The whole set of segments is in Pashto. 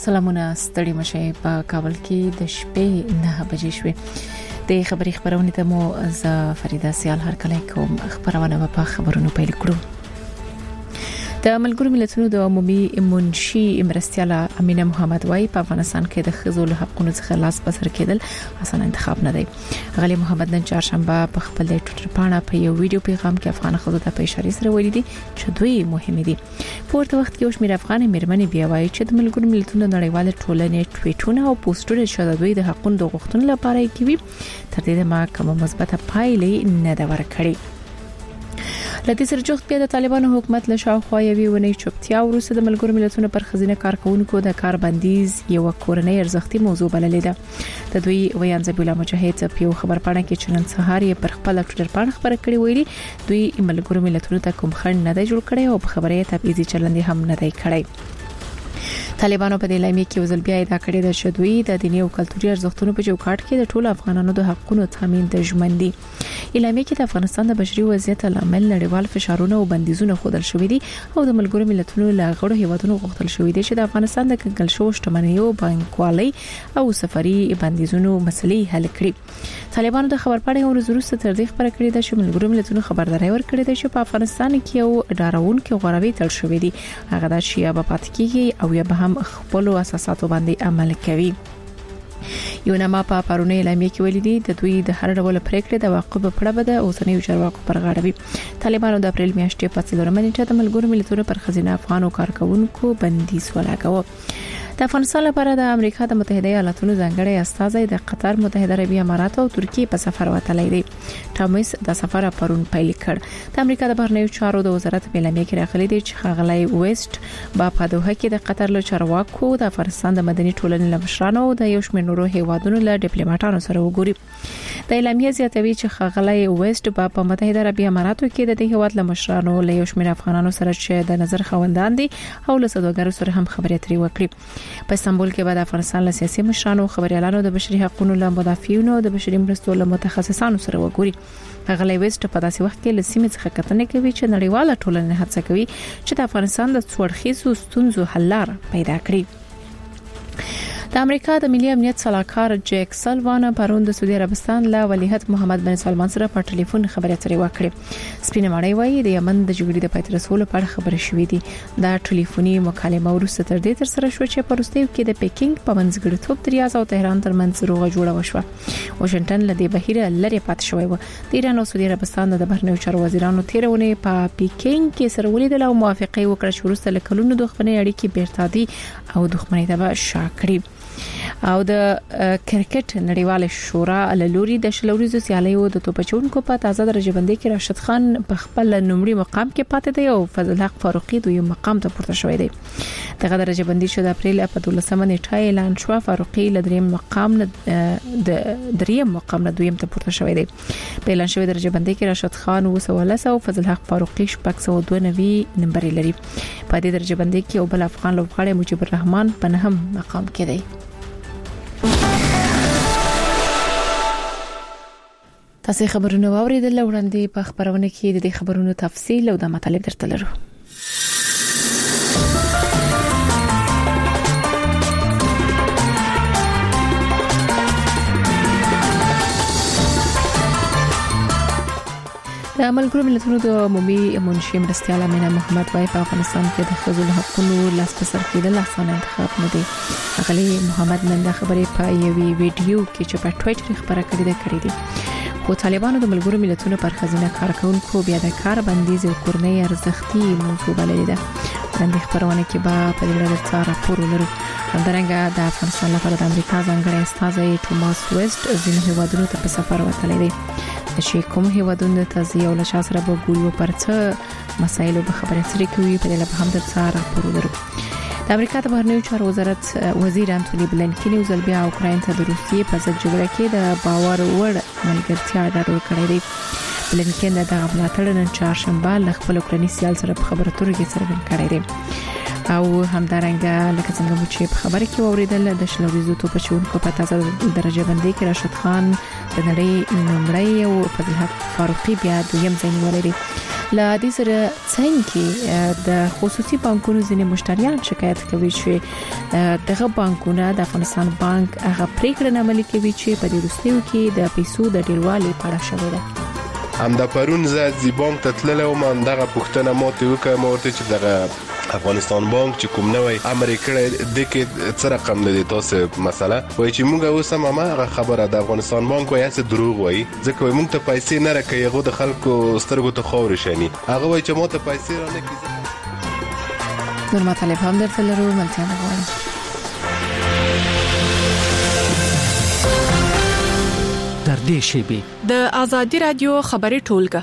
سلامونه ستړي مشه په کابل کې د شپې 9 بجې شوې د خبرونه ته مو ز فریدا سیال هر کله کوم خبرونه په خبرونو پیل کړو. د ملګرو ملتونو د عمومي منشي مرستياله امینه محمد وای په افغانستان کې د خزو له حقوقو څخه لاس بسر کېدل اسانه انتخاب نه دی. غلی محمد نن چهارشنبه په خپل ټوئیټر باندې په یو ویډیو پیغام کې افغان خزو ته په اشاره سره ویلي دي چې دوی مهم دي. په ورته وخت کې یو شمېر افغان مېرمنې بیا وایي چې د ملګرو ملتونو نړیواله ټولنې ټویټونه او پوسټونه چې دوی د حقوقو د غوښتنې لپاره کوي تر دې ما کومه مثبته پایلې نه دا ورکړي. لدې سره جوخت بیا د طالبانو حکومت له شاوخوا یوې ونې چوپتیا وروسته د ملګرو ملتونو پر خزینه کارکونکو د کار بندیز یو کورنۍ ارزښتي موضوع بللې ده. د دوی ویان زبیلا مجاهد په خبر پاڼه کې چې نن سهار یې پر خپل ټوئیټر باندې خبره کړې ویلي دوی ملګرو ملتونو ته کوم خنډ نه دی جوړ کړی او په خبره یې تبعیضي چلند هم نه دی کړی. طالبانو په دې لایمه کې وزل بیا دا کړی د شدوی د دیني او کلتوري ارزښتونو په چوکاټ کې د ټولو افغانانو د حقوقو تضمین د ژمنډي اعلامیه کې د افغانستان د بشري وضعیت لامل نړیوال فشارونه او بندیزونه خودل شوې دي او د ملګرو ملتونو له غړو هیوادونو غوښتل شوې دي چې د افغانستان د کنګل شو شتمنیو بانکوالي او سفري بندیزونو مسلې حل کړي. طالبانو د خبر پاڼې ورځ وروسته تر دې خبره کړې ده چې ملګرو ملتونو خبرداري ورکړې ده چې په افغانستان کې یو ډاروونکو غوړوي تل شوې دي هغه د شیا په پات کې او یا به هم خپل اساساتو باندې عمل کوي. یو نامه په پرونی اعلامیه کې ویلي دي د دوی د هر ډول پریکړې د واقع په اړه به د اوسنیو چارواکو پر غاړه وي. طالبانو د اپریل میاشتې په 4 منېټه د ملګرو ملتونو پر خزینه افغانو کارکونکو بندیز ولاګاوه. د افغانستان لپاره د امریکا د متحده ایالاتونو ځانګړی استازی د قطر متحده عربی امارات او ترکیه په سفر وتلی دی. ټامس د سفر پرون پیل کړ. د امریکا د بهرنیو چارو د وزارت په اعلامیه کې راغلي دی چې خغلی ویسټ په دوحه کې د قطر له چارواکو د افغانستان د مدني ټولنې لمشرانو او د یو شمېر نورو هیوادونو له ډیپلوماټانو سره وګوري. د اعلامیه زیاتوي چې خغلی ویسټ په متحده عربی اماراتو کې د هیواد لمشرانو له یو شمېر افغانانو سره چې د نظر خوندان دي او له سوداګرو سره هم خبرې اترې وکړي. په استانبول کې بعد افغانستان له سیاسي مشرانو خبريالانو د بشري حقوقو له مدافعینو او د بشري مرستو له متخصصانو سره وګوري. غلې ویسټ په داسې وخت کې له سیمې څخه کتنه کوي چې نړیواله ټولنه هڅه کوي چې د افغانستان د څوړخیزو ستونزو حل لار پیدا کړي. د امریکا د ملي امنیت صلاحکار جیک سلوان پرون د سعودي عربستان له ولیعهد محمد بن سلمان سره په ټلیفون خبرې اترې وکړې. سپینه ماړی وایي د یمن د جګړې د پای ته رسولو په اړه خبرې شوې دي. دا ټلیفوني مکالمه وروسته تر دې تر سره شو چې په روسیې کې د پکینګ په منځګړیتوب د ریاض او تهران ترمنځ روغه جوړه وشوه. واشنگټن له دې بهیره لری پات شوی و. د ایران او سعودي عربستان د بهرنیو چارو وزیرانو تیرونه په پکینګ کې سره ولیدل او موافقه وکړه چې وروسته له کلونو دښمنۍ اړیکې بیرته او دښمنۍ ته شاکړي. او د کرکټ نړیواله شورا له لوري د شلوريزو سیالیو د توپچونکو په تازه درجه بندي کې راشد خان په خپل نومړي مقام کې پاتې دی او فضل حق فاروقي دویم مقام ته پورته شوی دی. دغه درجه بندي شو د اپریل په 12 نیټه اعلان شو. فاروقي له دریم مقام نه دویم ته پورته شوی دی. په اعلان شوی درجه بندي کې راشد خان 213 او فضل حق فاروقي 692 نمبر لري. په دې درجه بندي کې او بل افغان لوبغاړی مجيب الرحمن په 9 مقام کې دی. تاسو خبرونه واوریدل وړاندې په خبرونه کې د خبرونو تفصیل او د مطالب درته لرو. د ملګرو ملتونو د عمومي منشي مرستياله امینه محمد وای په افغانستان کې د خزو له حقوقو لاس په سر کېدل اسانه انتخاب نه دی. غلی محمد نن د خبرې په یوې ویډیو کې چې په ټوئیټر خبره کړې ده خو طالبانو د ملګرو ملتونو پر خزینه کارکونکو بیا د کار بندیز او کورنۍ ارزښتي موضوع بللې ده. د خبرونه کې به په دې اړه څه راپور ولرو. همدارنګه د افغانستان لپاره د امریکا ځانګړی استازی ټوماس ویسټ ځینې هیوادونو ته په سفر وتلی دی. چې کوم هیوادونو ته ځي او له شا سره به ګوري پر څه مسایلو به خبرې اترې کوي په دې اړه هم درته راپور ولرو. د امریکا د بهرنیو چارو وزارت وزیر انټونی بلنکن یو ځل بیا اوکراین ته د روسیې په ضد جګړه کې د باور وړ ملګرتیا ډاډ ورکړی دی. بلنکن د ملاتړ نن چهارشنبه له خپل اوکراني سیال سره په خبرو اترو کې څرګند کړی دی. او همدارنګه لکه څنګه چې په خبره کې اوریدل د شلوريزو توپچونکو په تازه درجه بندي کې راشد خان د نړۍ نومړی او فضل حق فاروقي بیا دویم ځای نیولی دی. لا دې سره څنګه د خصوصي بانکونو ځینې مشتریان شکایت کوي چې دغه بانکونه د افغانستان بانک هغه پریکړه نه عملي کوي چې په دې وروستیو کې د پیسو د ډیروالي په اړه شوې ده. همدا پرون زه د بانک ته تللی وم، دغه پوښتنه ماته وکړه، ما ورته چې دغه افغانستان بانک چې کوم نوې امر کړی د کې څه رقم لري تاسو مسله وایي چې موږ اوس هم هغه خبره د افغانستان بانک وایي چې دروغ وایي، ځکه موږ ته پیسې نه راکوي، هغه د خلکو سترګو ته خاورې شني، هغه وایي چې ماته پیسې را نه کیږي. نور مطالب هم درته لرو، ملتیا نه غواړم. در دې شیبه د ازادي رادیو خبري ټولګه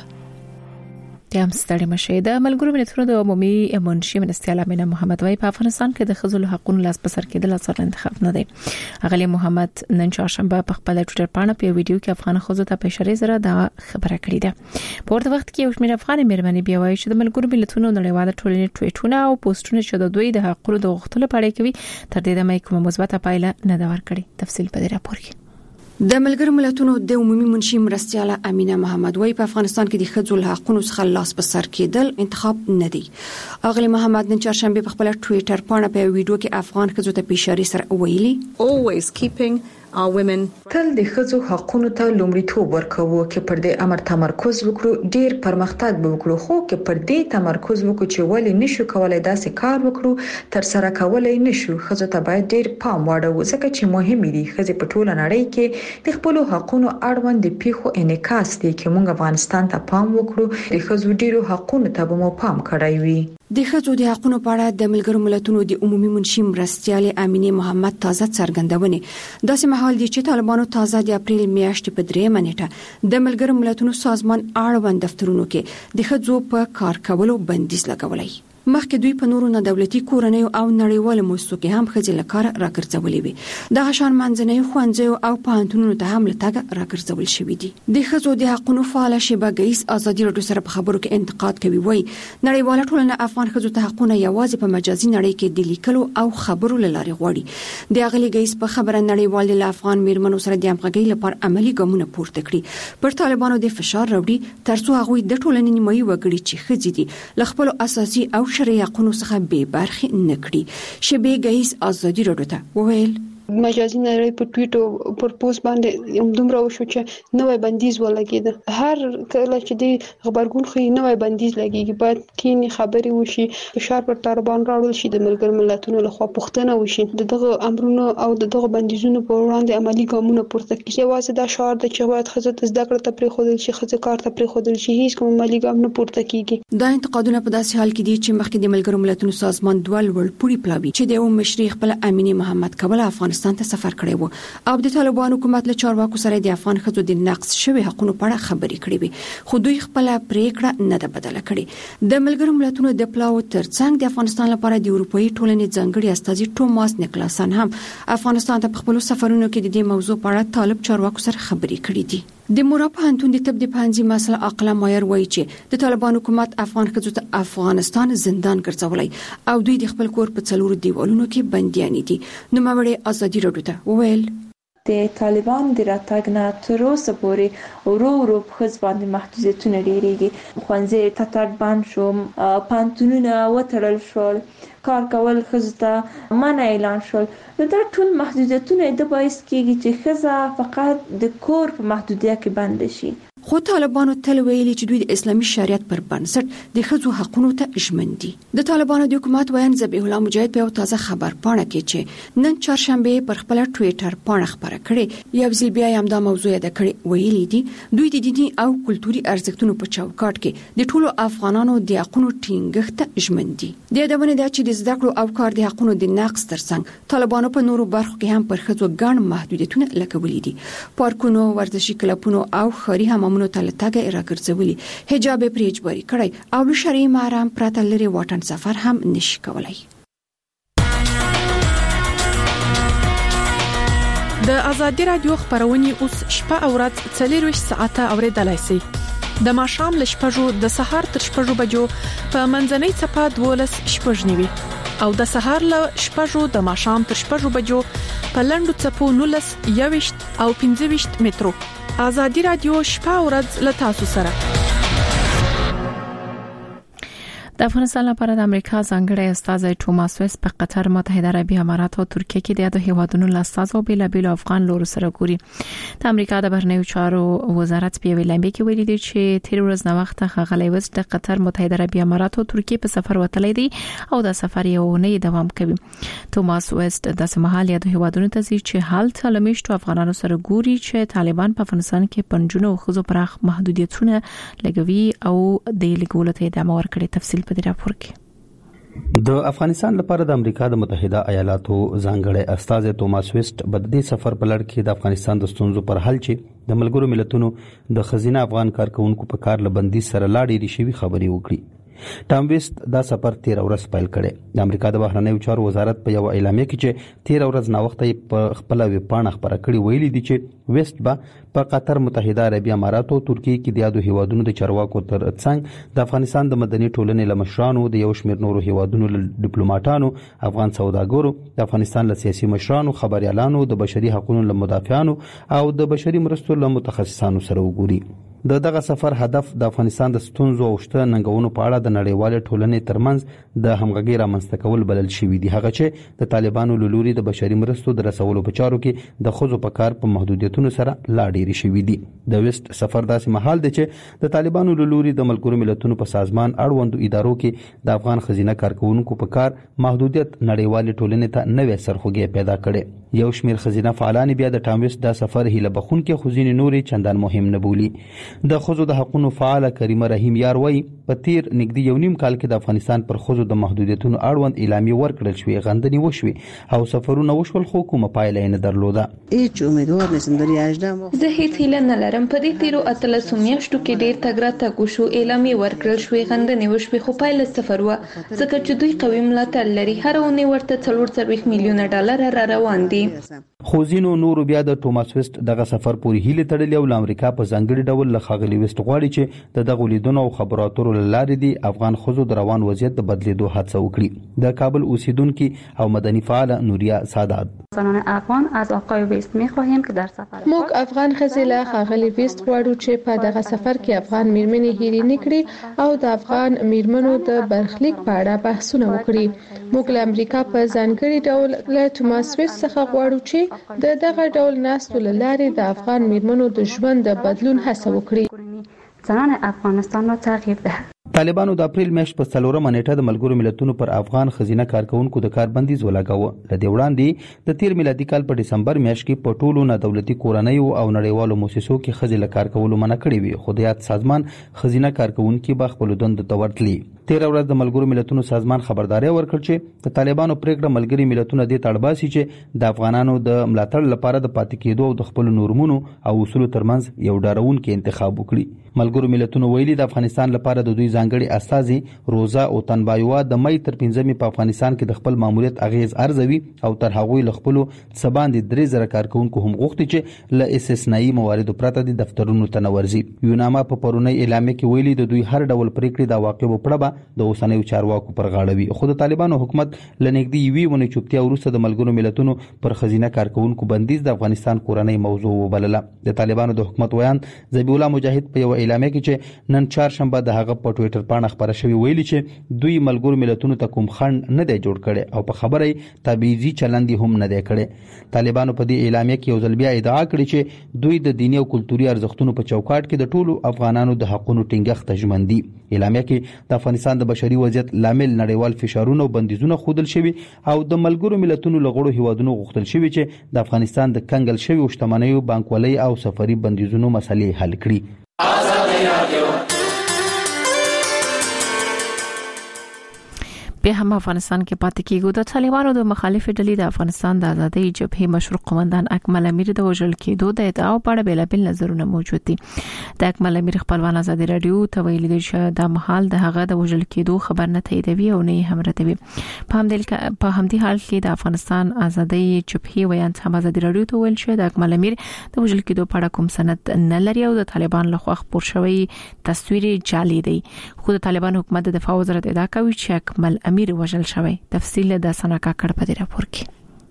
د امستړي مشه د ملګرو ملتونو د عمومي منشي منستیال امینه محمد وای په افغانستان کې د خزل حقوقو لاس په سر کېدل اثر انتخاب نه دی. اغلی محمد نن چهارشنبه په خپل ټوئیټر باندې په ویډیو کې افغان خزو ته په اشاره سره دا خبره کړې ده. په ورته وخت کې یو شمېر افغان مېرمنې بیا وایي چې د ملګرو ملتونو نړیواله ټولنې ټویټونه او پوسټونه چې د دوی د حقوقو د غوښتلو په اړه کوي تر دې دمه کومه مثبته پایله نه دا ورکړي. تفصیل په دې راپور کې. د ملګرو ملتونو د عمومي منشي مرستیاله امینه محمد وای په افغانستان کې د ښځو حقوقو څخه لاس په سر کېدل انتخاب نه دی. اغلی محمد نن چهارشنبه په خپل ټوئیټر باندې په ویډیو کې افغان ښځو ته په اشاره سره ویلي always keeping our women تل د ښځو حقوقو ته لومړیتوب ورکوو چې پر دې امر تمرکز وکړو، ډیر پرمختګ وکړو، خو کې پر دې تمرکز وکړو چې ولې نشو کولای داسې کار وکړو تر سره کولای نشو. ښځو ته باید ډیر پام واړو ځکه چې مهم دي ښځې په ټوله نړۍ کې د خپل حقوقو اړوند د پیښو انعکاس دي چې موږ افغانستان ته پام وکړو، د ښځو ډیرو حقوقو ته به مو پام کړی وي. د ښځو د حقوقو په اړه د ملګرو ملتونو د عمومي منشي مرستیال امینه محمد تازه څرګندونه داسې مهال دي چې طالبانو تازه د اپریل میاشتې په 3 نیټه د ملګرو ملتونو سازمان اړوند دفترونو کې د ښځو په کار کولو بندیز لګولای. مخکې دوی په نورو نه دولتي کورنۍ او نړیوالو مؤسسو کې هم ښځې لکار راګرځولې وي. د غشان منځنۍ خوندزیو او پانتونونو ته هم لټګ راګرځول شوې دي. د ښځو د حقوقو فعال شبه ګیس ازادي رادیو سره په خبرو کې انتقاد کوي، وایي نړیواله ټولنه افغان ښځو ته حقوقونه یوازې په مجازي نړۍ کې د لیکلو او خبرو لارې غواړي. د اغلی ګیس په خبره نړیوال د افغان میرمنو سره د همغږۍ لپاره عملی ګامونه پورته کړي، پر طالبانو د فشار راوړي ترڅو هغه د ټولنې نیمایي وګړي چې ښځې دي ل خپل اساسي او شرعي حقوقو څخه بې برخې نه کړي. شبه ګیس ازادي رادیو ته وویل مجازي نړۍ په ټویټ او پر پوسټ باندې دومره وشو چې نوې بندیز ولګید. هر کله چې د خبرګون خو نوې بندیز لګیږي باید کینی خبري وشي، فشار پر طالبان راوړل شي، د ملګرو ملتونو لخوا پوښتنه وشي، دغه امرونو او دغه بندیزونو په وړاندې عملی ګامونه پورته کړي. یوازې دا شعار د چې باید ښځو ته زده کړه ته پرې خودل شي، ښځو کار ته پرې خودل شي، هیڅ کوم عملی ګام نه پورته کیږي. دا انتقادونه په داسې حال کې دي چې مخکې د ملګرو ملتونو سازمان دوه لوړ پوړي پلاوي چې د مشري خپل امینه محمد کابل افغانستان ته سفر کړی و او د طالبان حکومت له چارواکو سره د افغان ښځو د نقض شوی حقوقو په اړه خبرې کړې وي، خو دوی خپل پریکړه نه ده بدله کړې. د ملګرو ملتونو د پلاو ترڅنګ د افغانستان لپاره د اروپאי ټولنې ځانګړي استازي ټوماس نیکلاسن هم افغانستان ته په خپل سفرونو کې د دې موضوع په اړه طالب چارواکو سره خبرې کړې دي. د مورا پوهنتون د طب د پانځي مسله عقله مایر وایي چې د طالبان حکومت افغان ښځو ته افغانستان زندان ګرځولای او دوی د خپل کور په څلورو دیوالونو کې بنديان دي. نو مړې ازادي رادیو ته وویل د طالبان د راتګ نه تر اوسه پورې ورو په ښځو باندې محدودیتونه ډېریږي. ښوونځي ته بند شو، پوهنتونونه وتړل شول، کار کول ښځو ته منع اعلان شول. نو دا ټول محدودیتونه د باعث کېږي چې ښځه فقط د کور په محدودیت کې بند شي. خو طالبانو تل ویلي چې دوی د اسلامي شریعت پر بنسټ د ښځو حقوقو ته ژمن دي. د طالبانو د حکومت ویان ذبیح الله مجاهد په تازه خبر پاڼه کې چې نن چهارشنبه پر خپل ټوئیټر باندې خبره کړې یو ځل بیا هم دا موضوع یاد کړې، ویلي دي دوی د دیني او کلتوري ارزښتونو په چوکاټ کې د ټولو افغانانو د حقوقو ټینګښت ته ژمن دي. د یادونه ده چې د زده کړو او کار د حقوقو د نقض ترڅنګ طالبانو په نورو برخو کې هم پر ښځو ګڼ محدودیتونه لګولي دي. پارکونو، ورزشي کلبونو او ښاري حمامونو ته لټګه راګرځولي، حجاب پرې اجباري کړی او له شرعي محرم پرته لري واټن سفر هم نشي کولای. د ازادي رادیو خبرونه اوس شپه او ورځ 24 ساعته اوریدلای شئ. د ماښام ل شپږو د سهار تر شپږو بجو په منځنۍ چپه 12 شپږنیوي او د سهار ل شپږو د ماښام تر شپږو بجو په لندو چپو 19 21 او 25 مترو. ازادي رادیو شپه او ورځ له تاسو سره. د افغانستان لپاره د امریکا ځانګړی استازی توماس ویست په قطر، متحده عربي امارات او ترکیه کې د یادو هیوادونو له استازو بیلابل افغان لور سره ګوري. د امریکا د بهرنیو چارو وزارت په ویلامبي کې ویلي دی چې تیر ورځ نه وخت ښاغلی ویست د قطر، متحده عربي امارات او ترکیه په سفر وتلی دی او د سفر یو نه دوام کوي. توماس ویست د سمحال یادو هیوادونو ته ځي چې حالت لمیشتو افغانانو سره ګوري چې طالبان په افغانستان کې پنځونه او خزو پراخ محدودیتونه لګوي او د لګولو ته ادامه ورکړي. تفصیل په دې راپور کې. د افغانستان لپاره د امریکا د متحده ایالاتو ځانګړی استازی توماس ویست په دې سفر په لړ کې د افغانستان د ستونزو پر حل چې د ملګرو ملتونو د خزینه افغان کارکونکو په کار لبندي سره لاړې ریشي خبري وکړي. ټام ویست دا سفر 13 ورځ پیل کړي. د امریکا د بهرنیو چارو وزارت په یو اعلامیه کې چې 13 ورځ نا وخت په خپل ویبپاڼه خبره کړې ویلي دي چې ویست په قطر، متحده عربي امارات او ترکیه کې د یادو هیوادونو د چارواکو تر څنګ د افغانستان د مدني ټولنې لمشرانو، د یو شمېر نورو هیوادونو ډیپلوماټانو، افغان سوداګرو، د افغانستان له سیاسي مشرانو، خبريالانو، د بشري حقوقو له مدافعانو او د بشري مرستو له متخصصانو سره وګوري. دغه سفر هدف د افغانستان د ستونزو او شته ننګونو په اړه د نړیوال ټولنې ترمنځ د همغږي رامنځته کول بلل شوی دی. هغه چې د طالبانو لوري د بشري مرستو د رسولو په چارو کې د خزو په کار په محدودیتونو سره لا ډېری شوی دی. د ویست سفر داسې مهال دی چې د طالبانو لوري د ملګرو ملتونو په سازمان اړوندو ادارو کې د افغان خزینه کارکونکو په کار محدودیت نړیوال ټولنې ته نوې سرخوږی پیدا کړي. یو شمېر خزینه فعالان بیا د ټام ویست د سفر هیله بخونکې خزینه نوري چندان مهم نه بولي. د خزو د حقوقو فعال کریمه رحیم یار وای په تیر نږدې یو نیم کال کې د افغانستان پر خزو د محدودیتونو اړوند اعلامیه ورکړل شوې، غندنې وشوې او سفرونه وشول، خو کومه پایله نه درلوده. هیڅ امید نشم در 18 زه هیڅ هیله نه لرم. په دې تیرو 13 میاشتو کې ډیر تګ راتګ وشو، اعلامیه ورکړل شوې، غندنې وشوې، خو پایله صفر و. ځکه چې دوی قوي ملاتړ لري. هر اونۍ ورته 4 میلیونه ډالر را روان دي. خو ځینو نورو بیا د توماس ویست دغه سفر پورې هیله تړلې او امریکا په ځانګړي ډول له ښاغلي ویست غواړي چې د دغه لیدونو او خبرو اترو لارې دي افغان خزو د روان وضعیت د بدلیدو هڅه وکړي. د کابل اوسیدونکو او مدني فعال نوریا سادات زنان افغان از آقای ویست می‌خواهیم که در سفر موږ افغان خزیله ښاغلي ویست غواړو چې په دغه سفر کې افغان میرمنې هیري نکړي او د افغان میرمنو د برخلیک په اړه بحثونه وکړي. موږ له امریکا په ځانګړي ډول له توماس ویست څخه غواړو چې د دغه ډول ناستو لارې د افغان میرمنو د ژوند د بدلون هڅه وکړي. زنان افغانستان را تغییر دهد. طالبانو د اپریل میاشت په 4 نیټه د ملګرو ملتونو پر افغان خزینه کارکونکو د کار بندیز ولګاوه. لدې وړاندې د تیر میلادي کال په ډسمبر میاشت کې په ټولو نه دولتي کورنیو او نړیوالو مؤسسو کې خزینه کار کول منع کړی وي، خو د یاد سازمان خزینه کارکونکو به خپل دند ته ورتلي. 13 ورځ د ملګرو ملتونو سازمان خبرداري ورکړ چې د طالبانو پریکړه ملګري ملتونه د تړباسي چې د افغانانو د ملاتړ لپاره د پاتې کېدو او د خپل نورمونو او اصولو ترمنځ یو ډارونکي انتخاب وکړي. ملګرو ملتونو ویلي د افغانستان لپاره د دوی ځانګړي استازي روزا او تنبایوا د مې تر 15 په افغانستان کې د خپل ماموریت اغیز ارزوي او تر هغوی له خپل سباندې 3000 کارکونکو هم غوښتي چې له استثنایی مواردو پرته د دفترونو ته نورځي. یوناما په پرونی اعلامیه کې ویلي د دوی هر ډول پریکړې د واقعو په اړه د اوسنیو چارواکو پر غاړه وي، خو د طالبانو حکومت لنګدي وی ونه چوپتیا وروسته د ملګرو ملتونو پر خزینه کارکونکو بندیز د افغانستان کورنۍ موضوع وبلله. د طالبانو د حکومت ویان ذبیح الله مجاهد په یو اعلامیه کې چې نن چهارشنبه د هغه په ټوئیټر باندې خبره شوی ویلي چې دوی ملګرو ملتونو ته کوم خنډ نه دی جوړ کړي او په خبره تبعیضي چلند هم نه دی کړي. طالبانو په دې اعلامیه کې یو ځل بیا ادعا کړې چې دوی د دیني او کلتوري ارزښتونو په چوکاټ کې د ټولو افغانانو د حقوقو ټینګښت ژمن دي. اعلامیه کې د افغانستان د بشري وضعیت لامل نړیوال فشارونه او بندیزونه خودل شوی او د ملګرو ملتونو لغړو هیوادونو غوښتل شوی چې د افغانستان د کنګل شوی شتمنیو بانکوالۍ او سفري بندیزونو مسلې حل کړي. به هم افغانستان کې پاتې کېږي. د طالبانو د مخالف ډلې د افغانستان د آزادۍ جبهې مشر قومندان اکمل امیر د وژل کېدو د ادعا په اړه بیلابل نظرونه موجود دي. د اکمل امیر خپلوان آزادي رادیو ته ویلي دي چې د محل د هغه د وژل کېدو خبر نه تاییدوي او نه هم ردوي. په همدې حال کې د افغانستان آزادۍ جبهې ویان هم آزادي رادیو ته ویل چې د اکمل امیر د وژل کېدو په اړه کوم سند نه لري او د طالبان لخوا خپور شوی تصویر جعلي دی. خو د طالبان حکومت د دفاع وزارت ادعا کوي چې اکمل امیر وژل شوی. تفصیل د سنا کاکړ په دې راپور کې.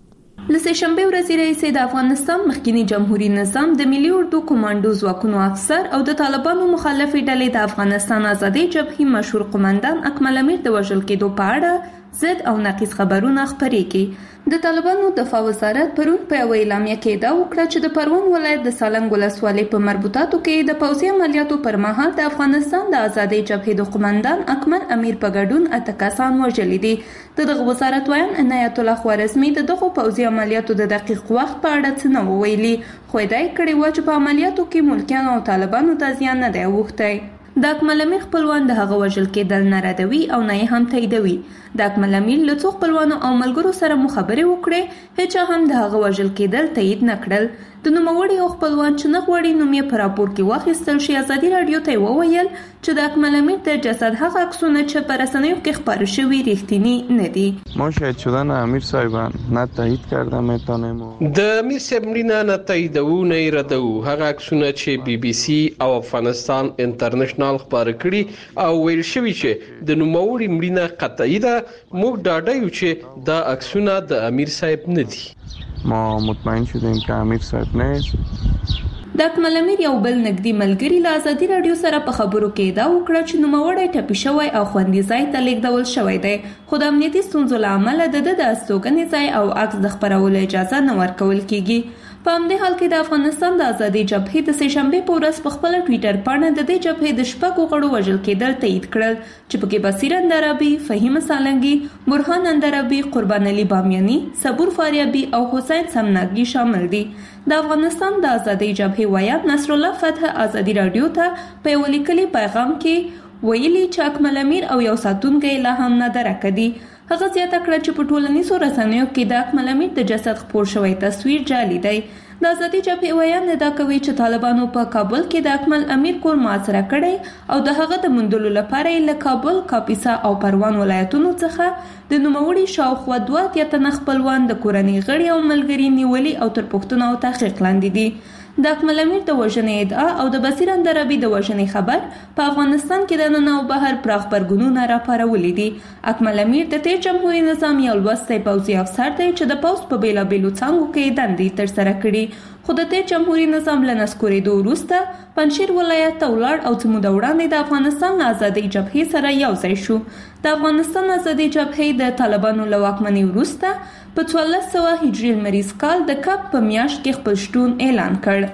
لسه شنبه ورځ رئیس د افغانستان مخکنی جمهوریت نظام د ملي اردو کمانډو ځواکونو افسر او د طالبانو مخالفې ډلې د افغانستان آزادي جبهې مشهور قومندان اکمل امیر د وژل کېدو په اړه ضد او نقیض خبرونه خپرې کړي. د طالبانو دفاع وزارت پرون په یو اعلامیه کې دا وکړه چې د پروان ولایت د سالنګ ولسوالۍ په مربوطاتو کې د پوځي عملیاتو پر مهال د افغانستان د آزادي جبهې د قومندان اکمل امیر په ګډون 8 کسان وژل دي. دغه وزارت وایي عنایت الله خوارزمي دغه پوځي عملیاتو د دقیق وخت په اړه څه نه ویلي، خو دا یې کړی و چې په عملیاتو کې ملکیان او طالبانو ته زیان نه دی اوښتی. د اکمل امیر خپلوان د هغه وژل کېدل نه ردوي او نه یې هم تاییدوي. د اکمل امیر له څو خپلوانو او ملګرو سره مو خبرې وکړې، هیڅ هم د هغه وژل کېدل تایید نه کړل. د نوموړي او خپلوان چې نه غواړي نوم یې په راپور کې واخیستل شي، ازادي راډیو ته وویل چې د اکمل امیر د جسد هغه عکسونه چې په رسنیو کې خپاره شوي ریښتینی نه دي. ما شاهد شدن امیر صاحب نه تایید کردم میتونم د امیر صاحب مړینه نه تاییدو نه ردو. هغه عکسونه چې بي بي سي او افغانستان انټرنیشنل خبره کړي او ویل شوی چې د نوموړي مړینه قطعي ده، موږ ډاډه یو چې دا عکسونه د امیر صاحب نه دي. ما مطمئن شدیم که امیر صاحب نیست. د اکمل امیر یو بل نږدې ملګری له ازادي راډیو سره په خبرو کې دا وکړه چې نوموړی ټپي شوی او خوندي ځای ته لیږدول شوی دی، خو د امنیتي ستونزو له امله د استوګنې ځای او عکس د خپرولو اجازه نه ورکول کیږي. په همدې حال کې د افغانستان د آزادي جبهې د سه شنبه په ورځ په خپل ټویټر باندې د دې جبهې د شپږو غړو وژل کېدل تایید کړل چې پکې بصیر اندرابي، فهیم سالنګي، برهان اندرابي، قربان علي بامیاني، صبور فاریابي او حسین سمناګي شامل دي. د افغانستان د آزادي جبهې ویان نصر الله فتح آزادي راډیو ته په یو لیکلي پیغام کې ویلي چې اکمل امیر او یو ساتونکی لا هم نه درک دي. هغه زیاته کړه چې په ټولنیزو رسنیو کې د اکمل امیر د جسد خپور شوی تصویر جعلي دی. د آزادي جبهې ویان ادعا کوي چې طالبانو په کابل کې د اکمل امیر کور محاصره کړی او د هغه د موندلو لپاره له کابل، کاپیسا او پروان ولایتونو څخه د نوموړي شاوخوا 2 تنه خپلوان د کورنۍ غړي او ملګري نیولي او تر پوښتنې او تحقیق لاندې دي. د اکمل امیر د وژنې ادعا او د بصیر اندرابي د وژنې خبر په افغانستان کې د نن او بهر پراخ غبرګونونه راپارولي دي. اکمل امیر د تیر جمهوریت نظام یو لوستی پوځي افسر دی چې د پوځ په بیلابیلو څانګو کې دندې ترسره کړي، خو د تیر جمهوریت نظام له نسکورېدو وروسته پنجشیر ولایت ته ولاړ او څه موده وړاندې د افغانستان له آزادۍ جبهې سره یو ځای شو. د افغانستان آزادۍ جبهې د طالبانو له واکمنۍ وروسته په 1400 هجري لمریز کال د کب په میاشت کې خپل شتون اعلان کړ.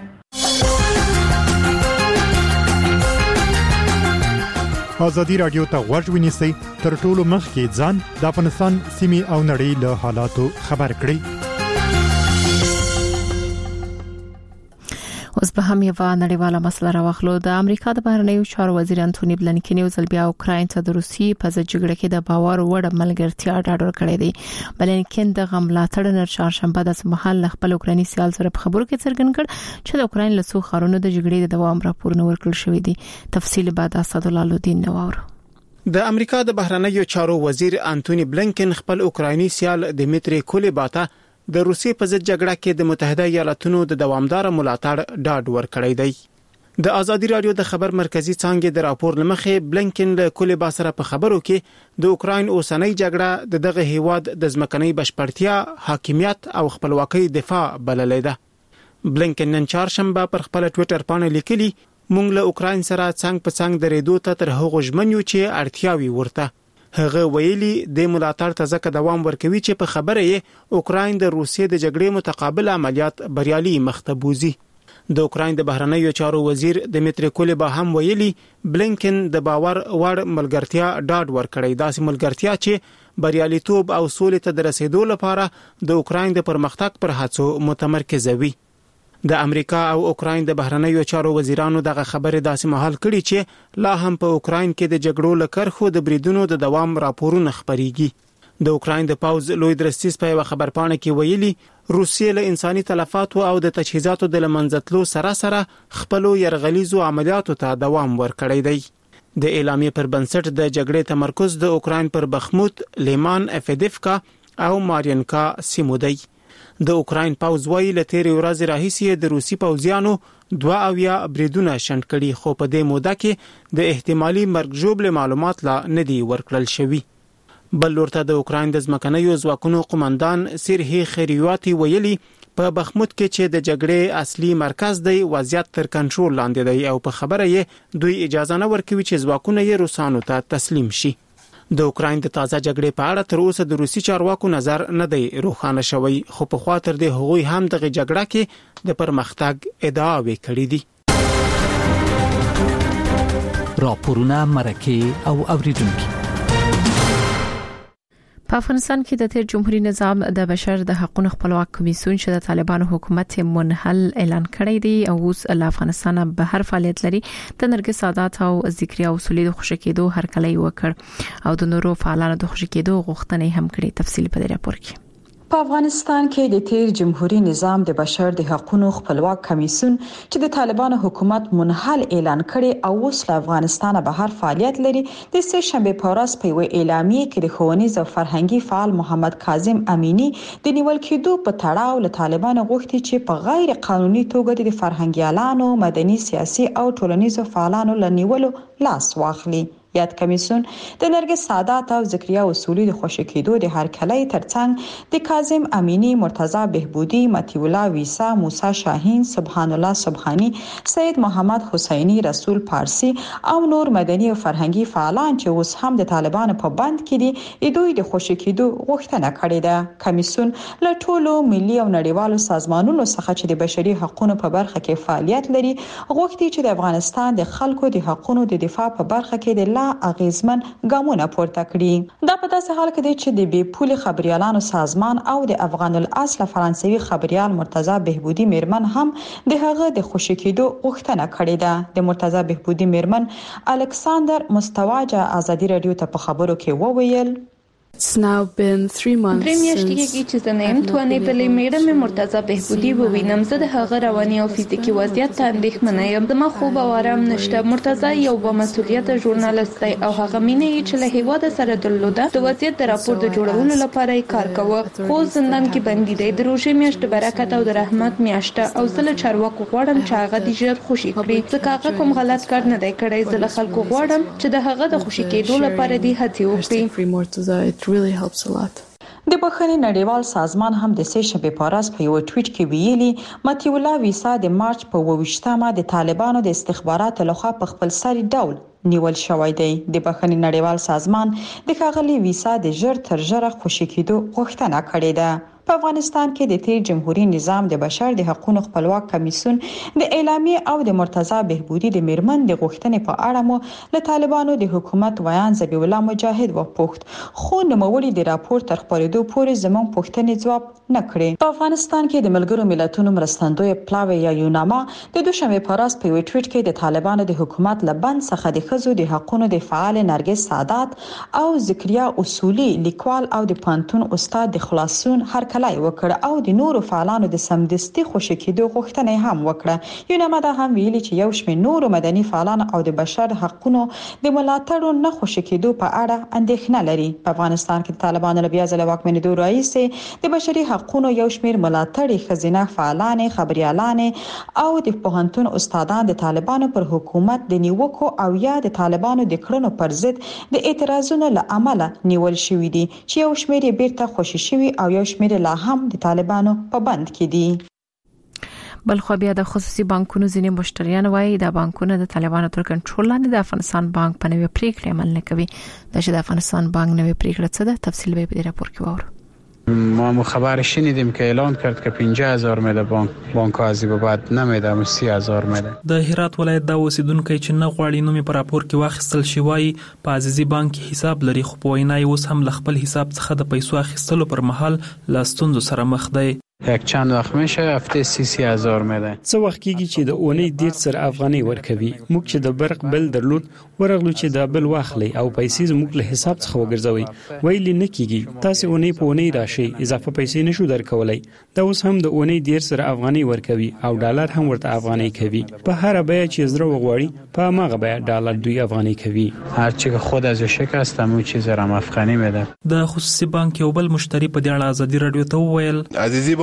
آزادي راډیو ته غوږ ونیسئ، تر ټولو مخکې ځان د افغانستان سیمې او نړۍ له حالاتو خبر کړئ. اوس به هم یو نړیواله مسله راوخلو. د امریکا د بهرنیو چارو وزیر انټونی بلنکن یو ځل بیا اوکراین ته د روسیې په ضد جګړه کې د باور وړ ملګرتیا ډاډ ورکړی دی. بلنکن د غملاتړ نن چهارشنبه د مهال خپل اوکراني سیال سره په خبرو کې څرګند کړ چې د اوکراین له څو ښارونو د جګړې د دوام راپورونه ورکړل شوې دي. تفصیل بعد اسدالله لودین نوور. د امریکا د بهرنیو چارو وزیر انټونی بلنکن خپل اوکرایني سیال دمیتری کولیبا د روسیې په ضد جګړه کې د متحده ایالاتونو د دوامدار ملاتړ ډاډ ورکړی دی. د آزادي راډیو د خبر مرکزی څانګې د راپور لمخې بلنکن له کولیبا سره په خبرو کې د اوکراین اوسنۍ جګړه د دغه هیواد د ځمکنۍ بشپړتیا، حاکمیت او خپلواکۍ دفاع بللې ده. بلنکن نن چهارشنبه پر خپل ټویټر باندې لیکلي، موږ له اوکراین سره څنګ په څنګ درېدو ته تر هغه ژمن یو چې اړتیاوي ورته. هغه ویلي د ملاتړ ته ځکه دوام ورکوي چې په خبره یې اوکراین د روسیې د جګړې متقابل عملیات بریالي مخته بوزي. د اوکراین د بهرنیو چارو وزیر دمیتری کولیبا هم ویلي، بلنکن د باور وړ ملګرتیا ډاډ ورکړی، داسې ملګرتیا چې بریالیتوب او سولې ته د رسیدو لپاره د اوکراین د پرمختګ پر هڅو متمرکز وي. د امریکا او اوکراین د بهرنیو چارو وزیرانو دغه خبره داسې مهال کړي چې لا هم په اوکراین کې د جګړو لکرخو د بریدونو د دوام راپورونه خبريږي. د اوکراین د پاوز لوی درستیز په خبرپاڼه کې ویلي، روسیې له انساني تلفاتو او د تجهیزاتو د لمنځتلو سره خپل يرغلیزو عملیاتو ته دوام ورکړی دی. د اعلامیې پر بنسټ د جګړې تمرکز د اوکراین پر بخموت، لیمان، افیدیفکا او مارینکا سیمو دی. د اوکراین پاوز وایي له تیرې ورځې راهیسې د روسي پوځیانو 2 بریدونه شنډ کړي، خو په دې موده کې د احتمالي مرګ ژوبل معلومات لا نه دي ورکړل شوي. بل ورته د اوکراین د ځمکنیو ځواکونو قومندان سیرهی خیریواتی ویلي په بخمود کې چې د جګړې اصلي مرکز دی وضعیت تر کنټرول لاندې دی او په خبره یې دوی اجازه نه ورکوي چې ځواکونه یې روسانو ته تسلیم شي. د اوکراین د تازه جګړې په اړه تر اوسه د روسي چارواکو نظر نه دی روښانه شوی، خو په خوا تر دې هغوی هم د جګړه کې د پرمختګ ادعاوې کړې دي. راپورونه مرکه او اوریدونکو. په افغانستان کې د تیر جمهوریت نظام د بشر د حقوقو خپلواک کمیسیون چې د طالبانو حکومت منحل اعلان کړی دی او اوس له افغانستان بهر فعالیت لري. د نرګس سادات او ذکریا اصولي د خوشکېدو هرکلی وکړ او د نورو فعالانو د خوشکېدو غوښتنې هم کړې. تفصیل په دې راپور کې. په افغانستان کې د تیر جمهوریت نظام د بشر د حقوقو خپلواک کمیسیون چې د طالبانو حکومت منحل اعلان کړي او اوس له افغانستان بهر فعالیت لري، د سه شنبه په ورځ په یو اعلامیه کې د ښوونیز او فرهنګي فعال محمد کاظم امینی د نیول کېدو په تړاو له طالبانو غوښتي چې په غیر قانوني توګه د فرهنګیالانو، مدني، سیاسي او ټولنیزو فعالانو لنیولو لاس واخلي. یاد کمیسیون د نرګس سادات او ذکریا اصولي د خوشکېدو د هرکلی ترڅنګ د کاظم امینی، مرتضی بهبودی، متی الله ویسا، موسی شاهین، سبحان الله سبحانی، سید محمد حسینی، رسول پارسی او نور مدني او فرهنګي فعالان چې اوس هم د طالبانو په بند کې دي، دوی د خوشکېدو غوښتنه کړې ده. کمیسیون له ټولو ملي او نړیوالو سازمانونو څخه چې د بشري حقوقو په برخه کې فعالیت لري غوښتي چې د افغانستان د خلکو د حقوقو د دفاع په برخه کې د اغیزمن ګامونه پورته کړي. دا په داسې حال کې دی چې د بي پولي خبريالانو سازمان او د افغان الاصل فرانسوي خبريال مرتضی بهبودی میرمن هم د هغه د خوشکېدو غوښتنه کړې ده. د مرتضی بهبودی میرمن الکساندر مستواجه ازادي رادیو ته په خبرو کې وویل It's now been 3 months. درې میاشتې کېږي چې زه نه یم توانې بلې میډم مرتضی بهبودی ووینم. زه د هغه رواني او فزیکي وضعیت ته اندېښمنه یم. زما خوب او آرام نشته. مرتضی یو بامسؤلیته ژورنالیست دی او هغه مینه یې چې له هیواد سره درلوده د وضعیت د راپور د جوړولو لپاره یې کار کاوه، خو زندان کې بندي دی. د روژې میاشت برکت او د رحمت میاشته او زه له چارواکو غواړم چې هغه د ژر خوشي کړي، ځکه هغه کوم غلط کار نه دی کړی. زه له خلکو غواړم چې د هغه د خوشي کېدو لپاره دې هڅې وکړي. really helps a lot. د بخښنې نړیوال سازمان هم د سه شنبه په ورځ په یو ټویټ کې ویلي متی الله ویسا د مارچ په 28مه د طالبانو د استخباراتو لخوا په خپل سری ډول نیول شوی دی. د بخښنې نړیوال سازمان د ښاغلي ویسا د ژر تر ژره خوشي کېدو غوښتنه کړې ده. په افغانستان کې د تیر جمهوریت نظام د بشر د حقوقو خپلواک کمیسیون د اعلامیه او د مرتضی بهبودی د میرمن د غوښتنې په اړه مو له طالبانو د حکومت ویان ذبیح الله مجاهد وپوښت، خو نوموړي د راپور تر خپرېدو پورې زموږ پوښتنې ځواب نه کړې. په افغانستان کې د ملګرو ملتونو مرستندوی پلاوی یا یوناما د دوشنبه په ورځ په یو ټویټ کې د طالبانو د حکومت لبند څخه د ښځو د حقوقو د فعال نرګس سادات او ذکریا اصولي لیکوال او د پانتون استاد د خلاصون هر کلای وکړ او د نورو فعالانو د سمدستي خوشی کېدو غوښتنه هم وکړه. یوناما دا هم ویلي چې یو شمېر نورو مدني فعالان او د بشر حقوقو د ملاتړو نه خوشی کېدو په اړه اندېښنه لري. په افغانستان کې طالبانو له بیا ځله واکمنېدو راهیسې د بشري حقوقو یو شمېر ملاتړي خزینه فعالان، خبريالان او د پوهنتون استادان د طالبانو پر حکومت د نیوکو او یا د طالبانو د کړنو پر ضد د اعتراضونو له امله نیول شوی دي چې یو شمېر یې بیرته خوشی شوی او یو شمېر لا هم د طالبانو په بند کې دي. بلخو بیا د خصوصي بانکونو ځینې مشتریان وایي دا بانکونه د طالبانو تر کنټرول لاندې د افغانستان بانک په نوې پریکړه عمل نه کوي. د افغانستان بانک نوې پریکړه څه ده؟ تفصیل به په دې راپور کې وورو. ما خبر شنیدیم که اعلان کرد که 50000 میده بانک ازی به بعد نمیده 30000 میده. د هرات ولایت د اوسیدونکو چې نه غواړي نومي پر راپور کې واخیستل شي وایي په عزیزي بانک حساب لري، خو په وینا یې اوس هم ل خپل حساب څخه د پیسو اخیستلو پر مهال لا ستونزو سره مخ دی. یک چند وخت میشه هفته 30000 میده. څه وخت کېږي چې د اونۍ 1.5 افغانۍ ورکوي، موږ چې د برق بل درلود ورغلو چې د بل واخلي او پیسې زموږ له حساب څخه وګرځوي، ویلي نه کیږي تاسو اونۍ په اونۍ راشي اضافه پیسې نشو درکولای. دا اوس هم د اونۍ 1.5 افغانۍ ورکوي او ډالر هم ورته افغانۍ کوي. په هر بیه چې زره وغواړي په هغه بیه ډالر 2 افغانۍ کوي. هر چی که خود از شکست همون چیز را افغانۍ میده. د خصوصي بانک یو بل مشتری په دې اړه ازادي رادیو ته وویل عزیزي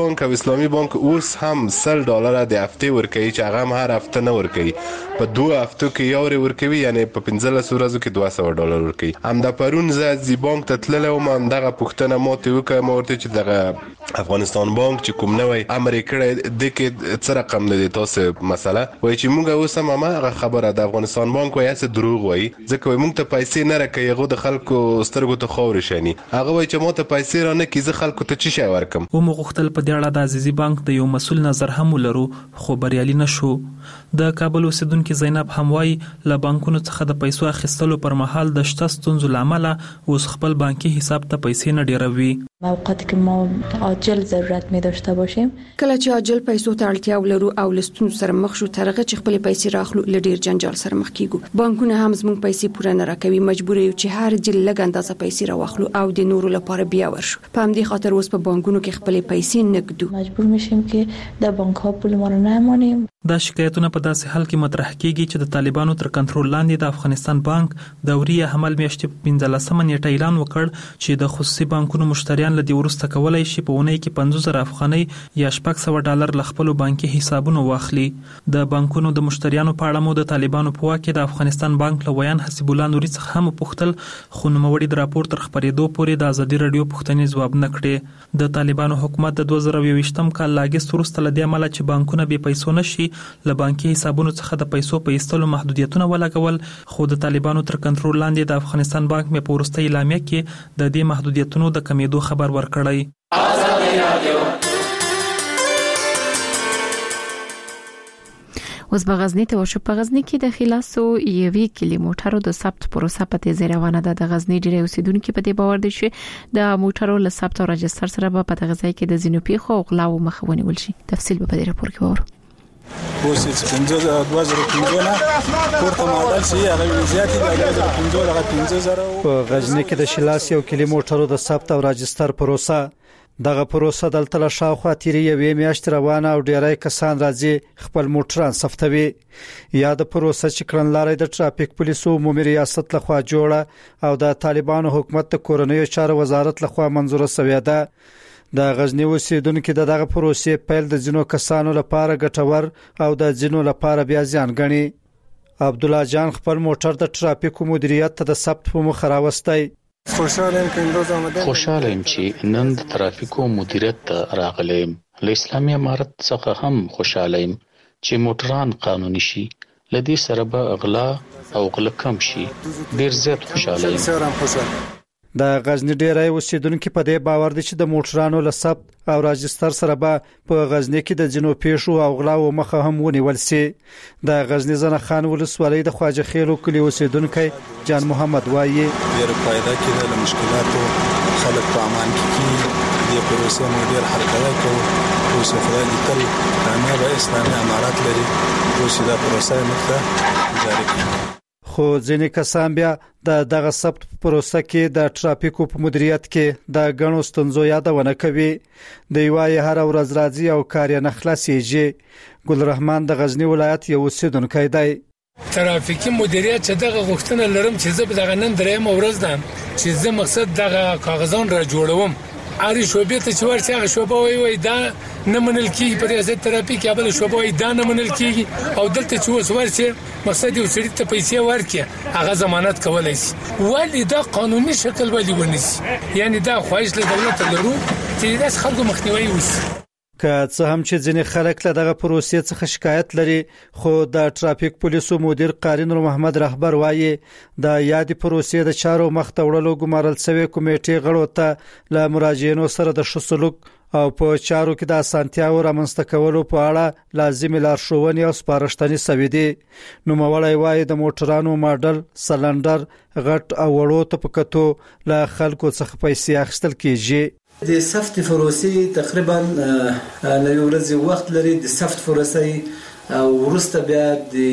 بانک او اسلامي بانک اوس هم $100 د هفته ورکوي چې هغه هم هر هفته نه ورکوي، په 2 هفتو کې یو ری ورکوي، یعنی په 15 ورځو کې $200 ورکوي. هم د پرون زی بانک ته تللم هم دغه پوښتنه ماته وکړه، ورته چې دغه افغانستان بانک چې کوم نوې امر کړی د کې څه رقم دی تاسو مسله وایي چې موږ اوس هم هغه خبره د افغانستان بانک وایي چې دروغ وایي، ځکه موږ ته پیسې نه راکوي، هغه د خلکو سترګو ته خاورې شني. هغه وایي چې ماته پیسې را نه کی زه خلکو ته چی شي ورکم. و مغختل په دې اړه د عزیزي بانک د یو مسول نظر هم ولرو، خو بریالي نشو. د کابل اوسیدونکو زینب هموای له بانکونو څخه د پیسو اخیستلو پر مهال د شته ستونزو لامل اوس خپل بانکي حساب ته پیسې نه ډیروي. موقعی که ما عاجل ضرورت می داشته باشیم، کله چې عاجل پیسو ته اړتیا ولرو او لستون سره مخ شو، ترغه چې خپل پیسې راخلو لډیر جنجال سره مخ کیږو. بانکونه هم زموږ پیسې پوره نه راکوي، مجبور یو چې هر جل لګ اندازه پیسې راوخلو او د نورو لپاره بیا ورشو. په همدې خاطر اوس په بانکونو کې خپل پیسې نقدو. مجبور میشیم که د بانک ها پول ما رو نمانیم. دا شکایتونه په داسې حال کې مطرح کیږي چې د طالبانو تر کنټرول لاندې د افغانستان بانک دوري حمل میاشتې 15 نیټه اعلان وکړ چې د خصوصي بانکونو مشتریان له دې وروسته کولای شي په اونۍ کې 50,000 افغانۍ یا $600 له خپل بانکي حسابونو واخلي. د بانکونو د مشتریانو په اړه مو د طالبانو په واکه د افغانستان بانک له ویان حسیب الله نوري څخه هم پوښتل، خو نوموړي د راپور تر خبرېدو پورې د ازادي رادیو پوښتنې ځواب نه کړې. د طالبانو حکومت د 2021م کال لاګست وروسته له دې عمله چې بانکونه بې پیسو نشي له بانکي حسابونو څخه د پیسو په ایستلو محدودیتونه ولګول، خو د طالبانو تر کنټرول لاندې د افغانستان بانک مې په وروستۍ اعلامیه کې د دې محدودیتونو د کمیدو خبر ورکړی. اوس په غزنی ته وشو. په غزنی کې د خلاصو یوې کلی موټرو د ثبت پروسه په تیزه روانه ده. د غزنی ډیری اوسیدونکو په دې باور دي چې د موټرو له ثبت او رجستر سره په دغه ځای کې د زینو پیښو او غلاو مخه ونیول شي. تفصیل په دې راپور کې وره. اوس چې 2015 پورته ماډل شي هغه زیاتې د 2015 په غزنی کې د شلاس یو کلی موټرو د ثبت او رجستر پروسه دغه پروسه دلته له شاوخوا تیری یوې میاشت روانه او ډیری کسان راځي خپل موټران ثبتوي. یا د پروسه چې کړنلارې د ټرافیک پولیسو عمومي ریاست لخوا جوړه او د طالبانو حکومت د کورنیو چارو وزارت لخوا منظوره شوې ده. د غزنی اوسیدونکو دغه پروسې پیل د ځینو کسانو لپاره ګټور او د ځینو لپاره بیا ځان غني. عبد الله جان خپل موټر د ټرافیک مدیریت ته د ثبت په مخ راوستي. خوشاله یم چې نن د ترافیکو مدیریت ته راغلم. له اسلامي امارت څخه هم خوشاله یم چې موټران قانوني شي، لدې سره به اغلا او غلا کم شي. ډیر زیات خوشاله یم. د غزنی ډیری اوسیدونکو په دې باور دي چې د موټرانو له ثبت او راجستر سره به په غزنی کې د جنو پیښو او غلاو مخه هم ونیول شي. د غزنی زنه خان ولسوالۍ د خواجه خیلو کلی اوسیدونکو جان محمد وایي ډیر فائدہ کېده، له مشکلاتو خلک په امان کې د پروسې مدیر حرکت کوي. اوس خدای دې تل کامیاب اسلامي امارات لري، اوس دا پروسه مخته جاري کړي. خو ځینې کسان بیا د دغه ثبت پروسه کې د ټرافیکو په مدیریت کې د غنو ستونزو یادونه کوي. د یوای هر ورځ راځي او کار نه خلاصيږي. ګل رحمان د غزنی ولایت یو اوسیدونکی دی. ترافیکي مدیریت چې دغه غوښتنه لرم چې زه به دغه نن درېم ورځ ده چې زه مقصد دغه کاغذان را جوړوم. اړ شوبې ته چې ورته هغه شوبه وای دا نه منل کیږي، په ریاست ترافیک یا بل شوبه وای دا نه منل کیږي، او دلته چې اوس ورته مقصد یو سړي ته پیسې ورکړي هغه ضمانت کولای شي. ولی دا قانوني شکل ولی ونیسي، یعنی دا خواهش له دولت لرو چې داس خلکو مخنیوي وشي. که څه هم چې ځینې خلک له دغه پروسې څخه شکایت لري، خو د ټرافیک پولیسو مدیر قاری نور محمد رهبر وایي د یادې پروسې د چارو مخته وړلو ګمارل شوی کمیټې غړو ته له مراجعینو سره د ښه سلوک او په چارو کې د اسانتیاو رامنځته کولو په اړه لازمي لارښوونې او سپارښتنې شوې دي. نوموړی وایي د موټرانو ماډل، سلندر، غټ او وړو ته په کتو له خلکو څخه پیسې اخیستل کیږي. د سفت پروسې تقریبا له یو ورځې وخت لري. د سفت پروسې او ورسته بیا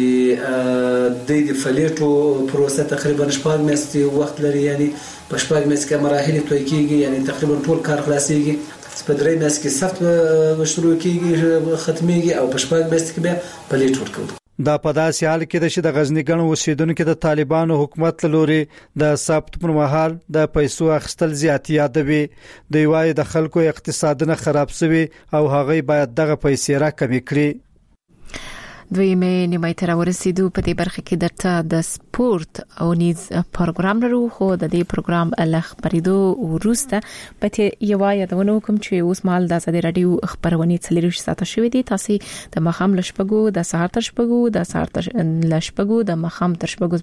د فلیټو پروسه تقریبا 4 میاشتې وخت لري، یعنی په 4 میاشتې کې مراحل توی کیږي، یعنی تقریبا ټول کار خلاصيږي. په 3 میاشتې کې سفت شروع کیږي ختميږي او په 4 میاشتې کې بیا فلیټ ورکوي. دا په داسې حال کې چې د غزنی ګڼ اوسیدونکو د طالبانو حکومت لوري د ثبت پر مهال د پیسو اخیستل زیات یادوي. د وای د خلکو اقتصادونه خراب شوي او هغه باید دغه پیسې راکمې کړي. دویمه نیمه تر ورسېدو په دې برخه کې درته د سپورت او نیز پروګرام لرو خو د دې پروګرام له خبرېدو وروسته په یو یادونه کوم چې اوس مال د ازادي رادیو خبرونه څلورش ساعته شوې دي. تاسو د مخام لشپګو د سهار تر شپګو د سهار تر لشپګو د مخام تر شپګو